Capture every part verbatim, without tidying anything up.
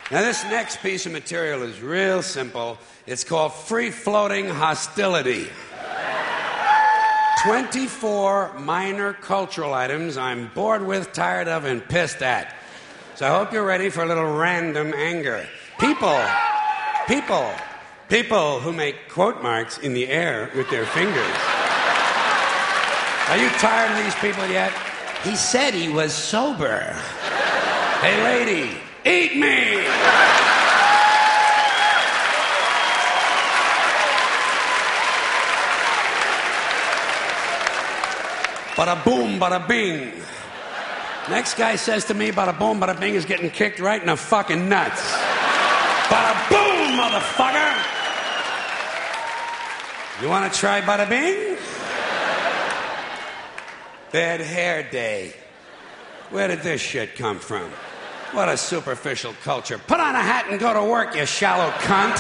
Now, this next piece of material is real simple. It's called Free-Floating Hostility. twenty-four minor cultural items I'm bored with, tired of, and pissed at. So I hope you're ready for a little random anger. People, people, people who make quote marks in the air with their fingers. Are you tired of these people yet? He said he was sober. Hey, lady, eat me! Bada boom, bada bing. Next guy says to me, bada boom, bada bing is getting kicked right in the fucking nuts. Bada boom, motherfucker! You want to try bada bing? Bad hair day. Where did this shit come from? What a superficial culture. Put on a hat and go to work, you shallow cunt.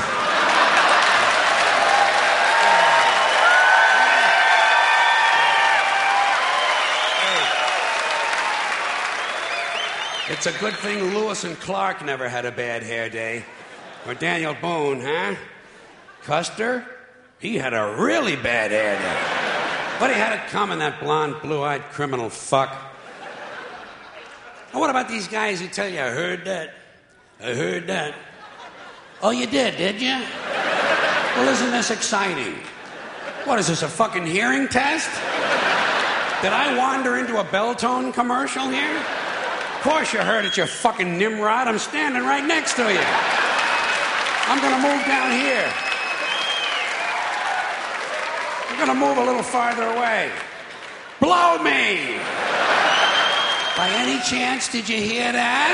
It's a good thing Lewis and Clark never had a bad hair day. Or Daniel Boone, huh? Custer? He had a really bad hair day. But he had it coming, that blonde, blue-eyed criminal fuck. And what about these guys who tell you, I heard that, I heard that. Oh, you did, did you? Well, isn't this exciting? What is this, a fucking hearing test? Did I wander into a Belltone commercial here? Of course you heard it, you fucking Nimrod. I'm standing right next to you. I'm gonna move down here. I'm gonna move a little farther away. Blow me! By any chance, did you hear that?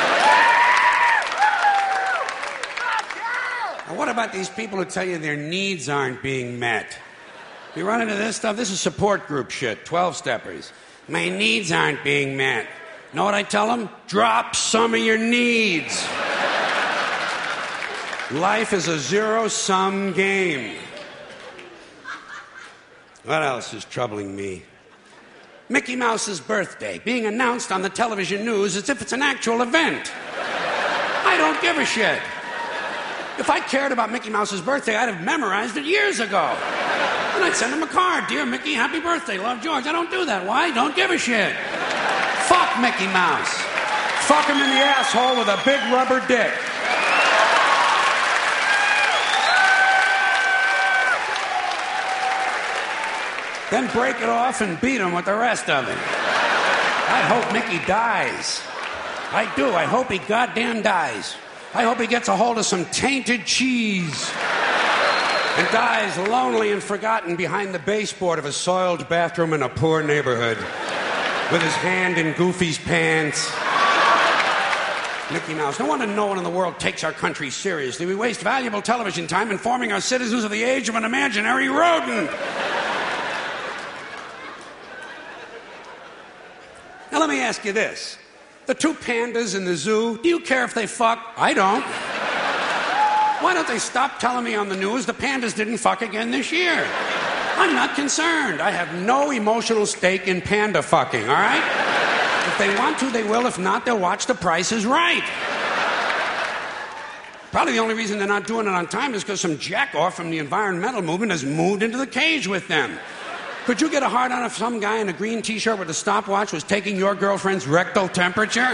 Now, what about these people who tell you their needs aren't being met? You run into this stuff? This is support group shit, twelve-steppers. My needs aren't being met. Know what I tell them? Drop some of your needs. Life is a zero-sum game. What else is troubling me? Mickey Mouse's birthday being announced on the television news as if it's an actual event. I don't give a shit. If I cared about Mickey Mouse's birthday, I'd have memorized it years ago. And I'd send him a card. Dear Mickey, happy birthday. Love, George. I don't do that. Why? Don't give a shit. Fuck Mickey Mouse. Fuck him in the asshole with a big rubber dick. Then break it off and beat him with the rest of it. I hope Mickey dies. I do. I hope he goddamn dies. I hope he gets a hold of some tainted cheese and dies lonely and forgotten behind the baseboard of a soiled bathroom in a poor neighborhood with his hand in Goofy's pants. Mickey Mouse. No wonder no one in the world takes our country seriously. We waste valuable television time informing our citizens of the age of an imaginary rodent. Now, let me ask you this. The two pandas in the zoo, do you care if they fuck? I don't. Why don't they stop telling me on the news the pandas didn't fuck again this year? I'm not concerned. I have no emotional stake in panda fucking, all right? If they want to, they will. If not, they'll watch The Price is Right. Probably the only reason they're not doing it on time is because some jack-off from the environmental movement has moved into the cage with them. Could you get a hard on if some guy in a green t-shirt with a stopwatch was taking your girlfriend's rectal temperature?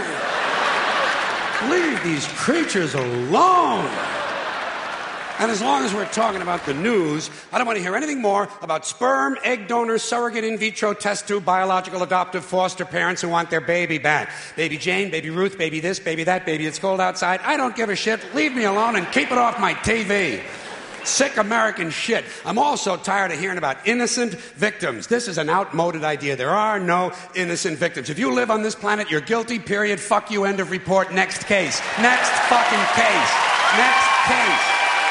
Leave these creatures alone. And as long as we're talking about the news, I don't want to hear anything more about sperm, egg donors, surrogate in vitro test tube, biological adoptive foster parents who want their baby back. Baby Jane, baby Ruth, baby this, baby that, baby it's cold outside. I don't give a shit. Leave me alone and keep it off my T V. Sick American shit. I'm also tired of hearing about innocent victims. This is an outmoded idea. There are no innocent victims. If you live on this planet, you're guilty, period. Fuck you, end of report. Next case. Next fucking case. Next case.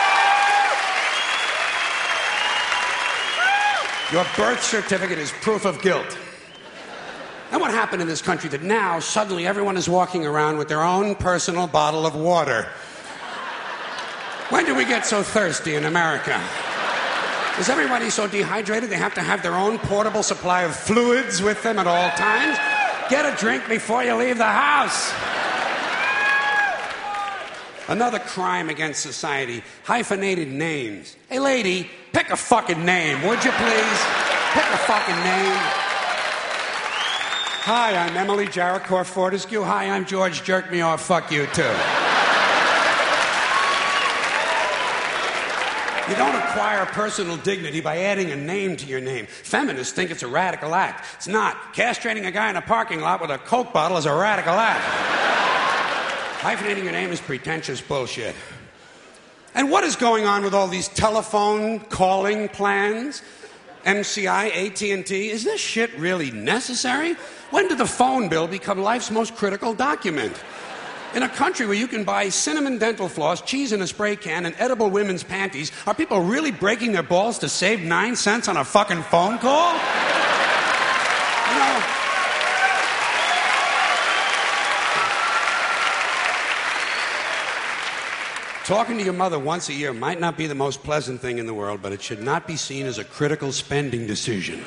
Your birth certificate is proof of guilt. And what happened in this country that now suddenly everyone is walking around with their own personal bottle of water? When did we get so thirsty in America? Is everybody so dehydrated they have to have their own portable supply of fluids with them at all times? Get a drink before you leave the house. Another crime against society, hyphenated names. Hey, lady, pick a fucking name, would you please? Pick a fucking name. Hi, I'm Emily Jericho Fortescue. Hi, I'm George Jerk Me Off. Fuck you, too. You don't acquire personal dignity by adding a name to your name. Feminists think it's a radical act. It's not. Castrating a guy in a parking lot with a Coke bottle is a radical act. Hyphenating your name is pretentious bullshit. And what is going on with all these telephone calling plans? M C I, A T and T? Is this shit really necessary? When did the phone bill become life's most critical document? In a country where you can buy cinnamon dental floss, cheese in a spray can, and edible women's panties, are people really breaking their balls to save nine cents on a fucking phone call? You know... Talking to your mother once a year might not be the most pleasant thing in the world, but it should not be seen as a critical spending decision.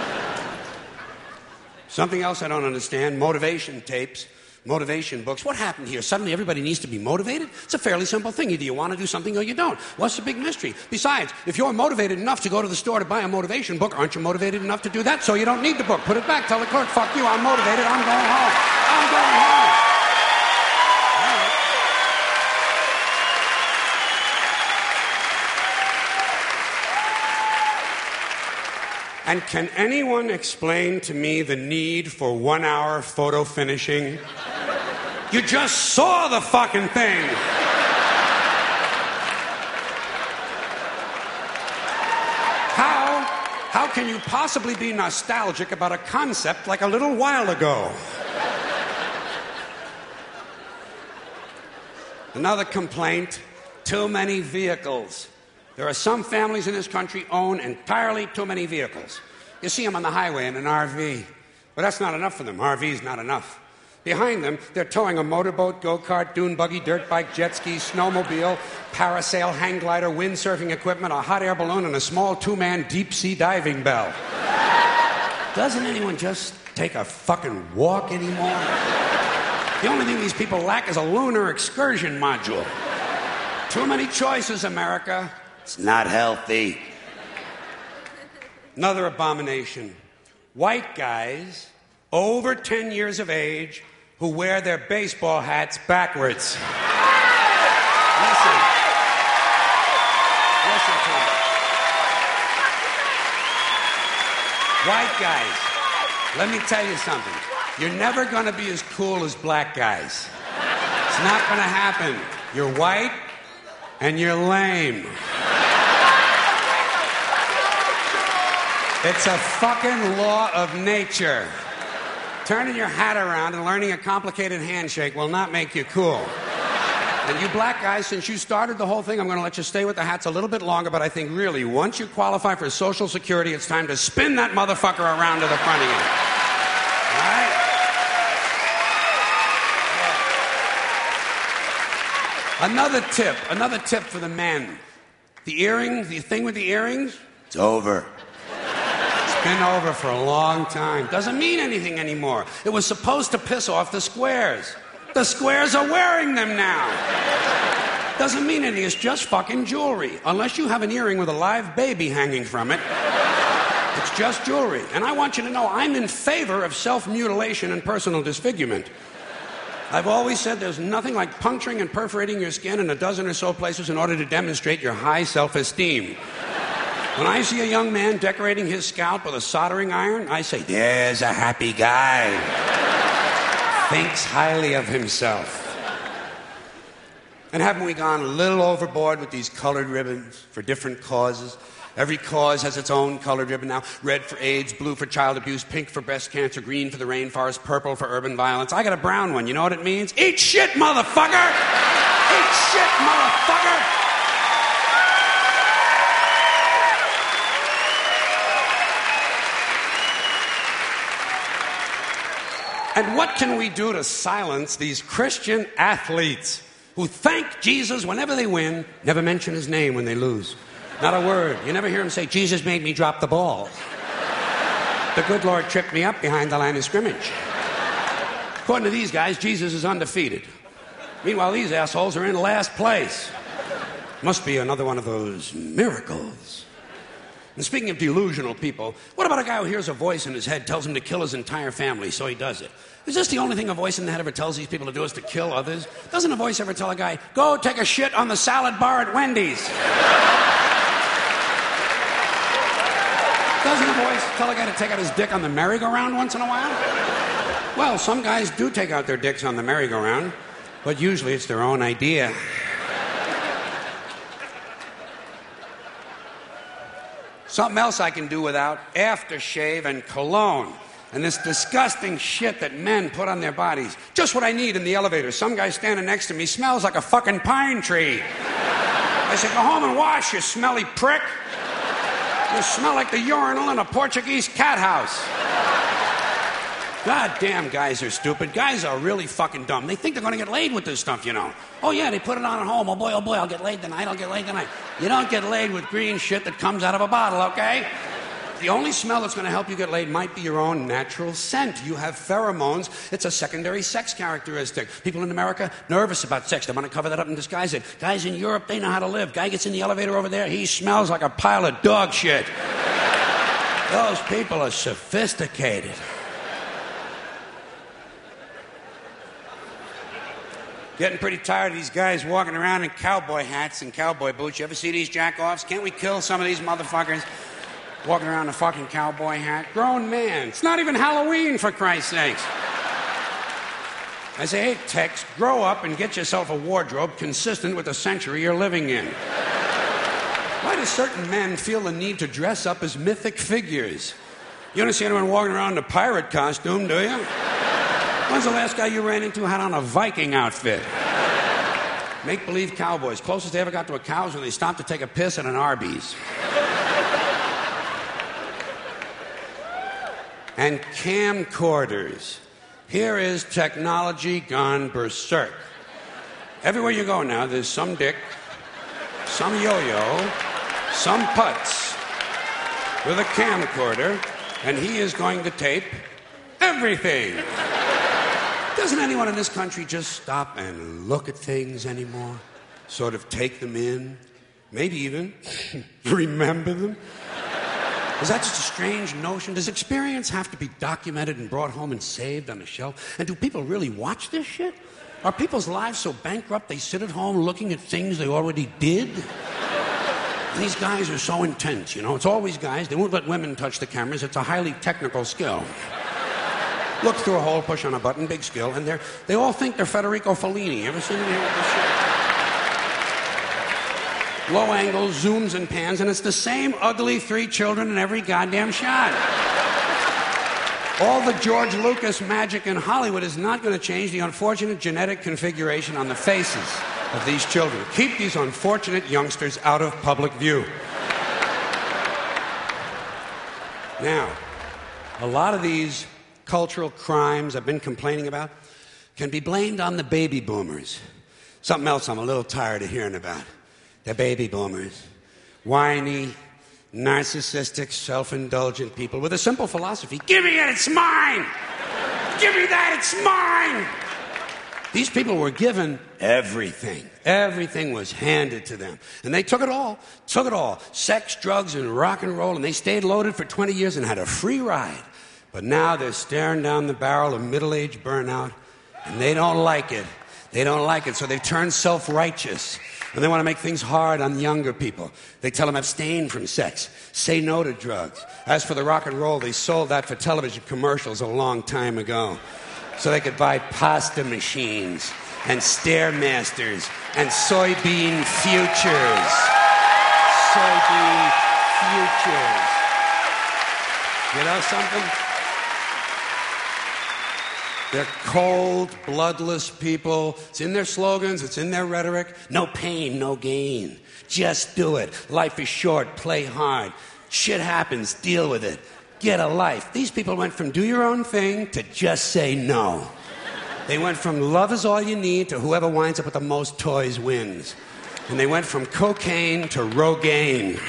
Something else I don't understand, motivation tapes, motivation books. What happened here? Suddenly everybody needs to be motivated? It's a fairly simple thing. Either you want to do something or you don't. What's the big mystery? Besides, if you're motivated enough to go to the store to buy a motivation book, aren't you motivated enough to do that? So you don't need the book. Put it back. Tell the clerk, fuck you, I'm motivated, I'm going home. I'm going home. And can anyone explain to me the need for one-hour photo finishing? You just saw the fucking thing! How, how can you possibly be nostalgic about a concept like a little while ago? Another complaint, too many vehicles. There are some families in this country own entirely too many vehicles. You see them on the highway in an R V. But that's not enough for them. R V's not enough. Behind them, they're towing a motorboat, go-kart, dune buggy, dirt bike, jet ski, snowmobile, parasail, hang glider, windsurfing equipment, a hot air balloon, and a small two-man deep-sea diving bell. Doesn't anyone just take a fucking walk anymore? The only thing these people lack is a lunar excursion module. Too many choices, America. It's not healthy. Another abomination. White guys over ten years of age who wear their baseball hats backwards. Listen. Listen to me. White guys, let me tell you something. You're never going to be as cool as black guys. It's not going to happen. You're white and you're lame. It's a fucking law of nature. Turning your hat around and learning a complicated handshake will not make you cool. And you black guys, since you started the whole thing, I'm going to let you stay with the hats a little bit longer, but I think really, once you qualify for Social Security, it's time to spin that motherfucker around to the front again. All right? Another tip, another tip for the men. The earrings, the thing with the earrings, it's over. It's been over for a long time. Doesn't mean anything anymore. It was supposed to piss off the squares. The squares are wearing them now. Doesn't mean anything. It's just fucking jewelry. Unless you have an earring with a live baby hanging from it, it's just jewelry. And I want you to know I'm in favor of self-mutilation and personal disfigurement. I've always said there's nothing like puncturing and perforating your skin in a dozen or so places in order to demonstrate your high self-esteem. When I see a young man decorating his scalp with a soldering iron, I say, there's a happy guy. Thinks highly of himself. And haven't we gone a little overboard with these colored ribbons for different causes? Every cause has its own colored ribbon now. Red for AIDS, blue for child abuse, pink for breast cancer, green for the rainforest, purple for urban violence. I got a brown one. You know what it means? Eat shit, motherfucker! Eat shit, motherfucker! And what can we do to silence these Christian athletes who thank Jesus whenever they win, never mention his name when they lose? Not a word. You never hear him say, Jesus made me drop the ball. The good Lord tripped me up behind the line of scrimmage. According to these guys, Jesus is undefeated. Meanwhile, these assholes are in last place. Must be another one of those miracles. And speaking of delusional people, what about a guy who hears a voice in his head tells him to kill his entire family, so he does it? Is this the only thing a voice in the head ever tells these people to do is to kill others? Doesn't a voice ever tell a guy, go take a shit on the salad bar at Wendy's? Doesn't a voice tell a guy to take out his dick on the merry-go-round once in a while? Well, some guys do take out their dicks on the merry-go-round, but usually it's their own idea. Something else I can do without, aftershave and cologne. And this disgusting shit that men put on their bodies. Just what I need in the elevator. Some guy standing next to me smells like a fucking pine tree. I say, go home and wash, you smelly prick. You smell like the urinal in a Portuguese cat house. Goddamn, guys are stupid. Guys are really fucking dumb. They think they're going to get laid with this stuff, you know. Oh, yeah, they put it on at home. Oh, boy, oh, boy, I'll get laid tonight. I'll get laid tonight. You don't get laid with green shit that comes out of a bottle, okay? The only smell that's going to help you get laid might be your own natural scent. You have pheromones. It's a secondary sex characteristic. People in America, nervous about sex. They want to cover that up and disguise it. Guys in Europe, they know how to live. Guy gets in the elevator over there, he smells like a pile of dog shit. Those people are sophisticated. Getting pretty tired of these guys walking around in cowboy hats and cowboy boots. You ever see these jack-offs? Can't we kill some of these motherfuckers? Walking around in a fucking cowboy hat. Grown man. It's not even Halloween, for Christ's sakes. I say, hey, Tex, grow up and get yourself a wardrobe consistent with the century you're living in. Why do certain men feel the need to dress up as mythic figures? You don't see anyone walking around in a pirate costume, do you? When's the last guy you ran into had on a Viking outfit? Make-believe cowboys. Closest they ever got to a cow is when they stopped to take a piss at an Arby's. And camcorders. Here is technology gone berserk. Everywhere you go now, there's some dick, some yo-yo, some putz with a camcorder, and he is going to tape everything. Doesn't anyone in this country just stop and look at things anymore? Sort of take them in? Maybe even remember them? Is that just a strange notion? Does experience have to be documented and brought home and saved on a shelf? And do people really watch this shit? Are people's lives so bankrupt they sit at home looking at things they already did? And these guys are so intense, you know? It's always guys. They won't let women touch the cameras. It's a highly technical skill. Look through a hole, push on a button, big skill, and they're, they all think they're Federico Fellini. Ever seen any of this shit? Low angles, zooms, and pans, and it's the same ugly three children in every goddamn shot. All the George Lucas magic in Hollywood is not going to change the unfortunate genetic configuration on the faces of these children. Keep these unfortunate youngsters out of public view. Now, a lot of these cultural crimes I've been complaining about can be blamed on the baby boomers. Something else I'm a little tired of hearing about. The baby boomers. Whiny, narcissistic, self-indulgent people with a simple philosophy. Give me it, it's mine! Give me that, it's mine! These people were given everything. Everything was handed to them. And they took it all. Took it all. Sex, drugs, and rock and roll. And they stayed loaded for twenty years and had a free ride. But now they're staring down the barrel of middle-age burnout, and they don't like it. They don't like it, so they've turned self-righteous. And they want to make things hard on younger people. They tell them abstain from sex, say no to drugs. As for the rock and roll, they sold that for television commercials a long time ago. So they could buy pasta machines and Stairmasters and soybean futures. Soybean futures. You know something? They're cold, bloodless people. It's in their slogans, it's in their rhetoric. No pain, no gain. Just do it. Life is short, play hard. Shit happens, deal with it. Get a life. These people went from do your own thing to just say no. They went from love is all you need to whoever winds up with the most toys wins. And they went from cocaine to Rogaine.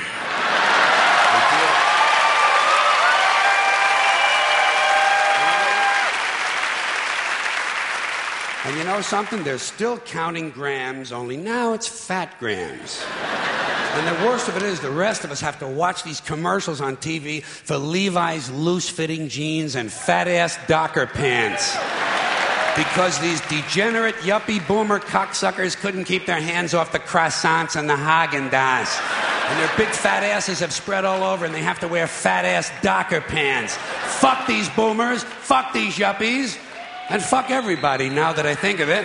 And you know something? They're still counting grams, only now it's fat grams. And the worst of it is the rest of us have to watch these commercials on T V for Levi's loose-fitting jeans and fat-ass Docker pants. Because these degenerate, yuppie, boomer cocksuckers couldn't keep their hands off the croissants and the Haagen-Dazs. And their big fat asses have spread all over and they have to wear fat-ass Docker pants. Fuck these boomers, fuck these yuppies, and fuck everybody now that I think of it.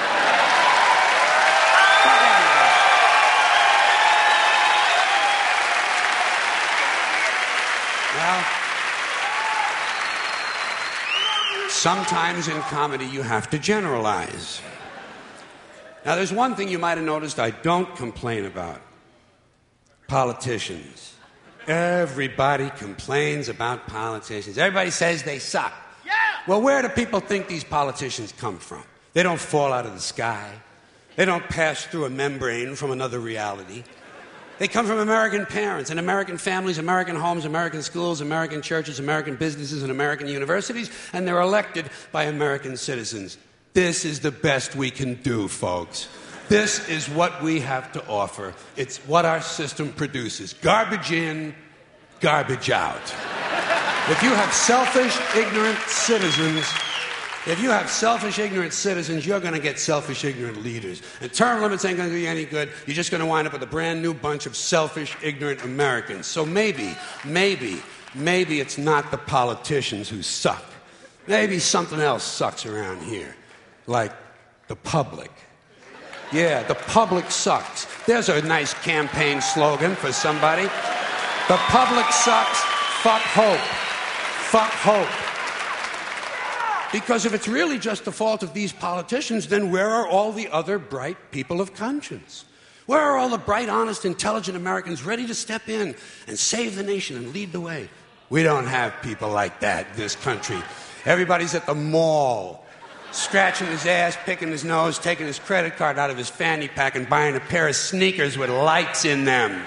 Fuck everybody. Well, sometimes in comedy you have to generalize. Now there's one thing you might have noticed I don't complain about. Politicians. Everybody complains about politicians. Everybody says they suck. Yeah! Well, where do people think these politicians come from? They don't fall out of the sky. They don't pass through a membrane from another reality. They come from American parents and American families, American homes, American schools, American churches, American businesses, and American universities, and they're elected by American citizens. This is the best we can do, folks. This is what we have to offer. It's what our system produces. Garbage in, garbage out. If you have selfish, ignorant citizens, if you have selfish, ignorant citizens, you're going to get selfish, ignorant leaders. And term limits ain't going to do you any good. You're just going to wind up with a brand new bunch of selfish, ignorant Americans. So maybe, maybe, maybe it's not the politicians who suck. Maybe something else sucks around here. Like the public. Yeah, the public sucks. There's a nice campaign slogan for somebody. The public sucks, fuck hope. Fuck hope. Because if it's really just the fault of these politicians, then where are all the other bright people of conscience? Where are all the bright, honest, intelligent Americans ready to step in and save the nation and lead the way? We don't have people like that in this country. Everybody's at the mall, scratching his ass, picking his nose, taking his credit card out of his fanny pack and buying a pair of sneakers with lights in them.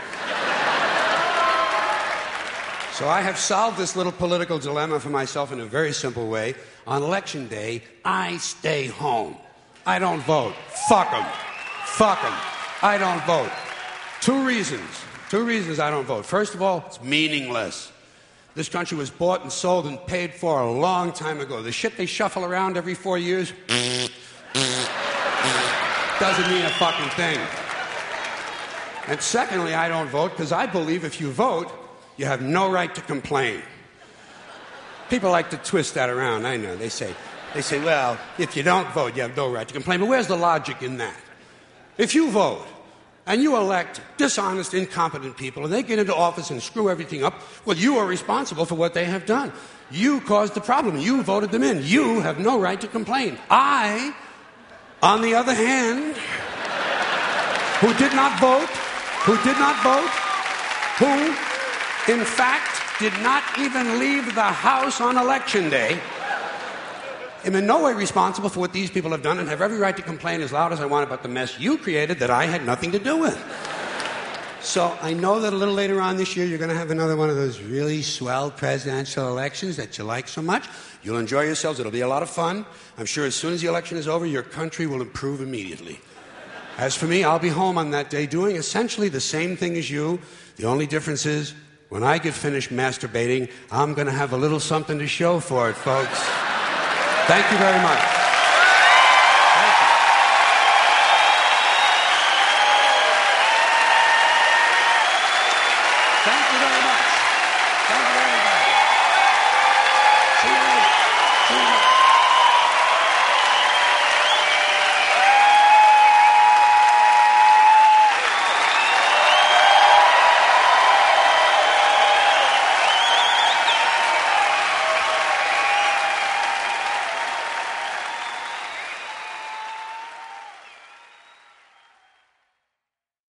So I have solved this little political dilemma for myself in a very simple way. On election day, I stay home. I don't vote. Fuck them. Fuck them. I don't vote. Two reasons. Two reasons I don't vote. First of all, it's meaningless. This country was bought and sold and paid for a long time ago. The shit they shuffle around every four years doesn't mean a fucking thing. And secondly, I don't vote because I believe if you vote, you have no right to complain. People like to twist that around, I know. They say, they say, well, if you don't vote, you have no right to complain. But where's the logic in that? If you vote, and you elect dishonest, incompetent people, and they get into office and screw everything up, well, you are responsible for what they have done. You caused the problem. You voted them in. You have no right to complain. I, on the other hand, who did not vote, who did not vote, who, in fact, did not even leave the house on election day, am in no way responsible for what these people have done and have every right to complain as loud as I want about the mess you created that I had nothing to do with. So I know that a little later on this year you're going to have another one of those really swell presidential elections that you like so much. You'll enjoy yourselves. It'll be a lot of fun. I'm sure as soon as the election is over, your country will improve immediately. As for me, I'll be home on that day doing essentially the same thing as you. The only difference is when I get finished masturbating, I'm going to have a little something to show for it, folks. Thank you very much.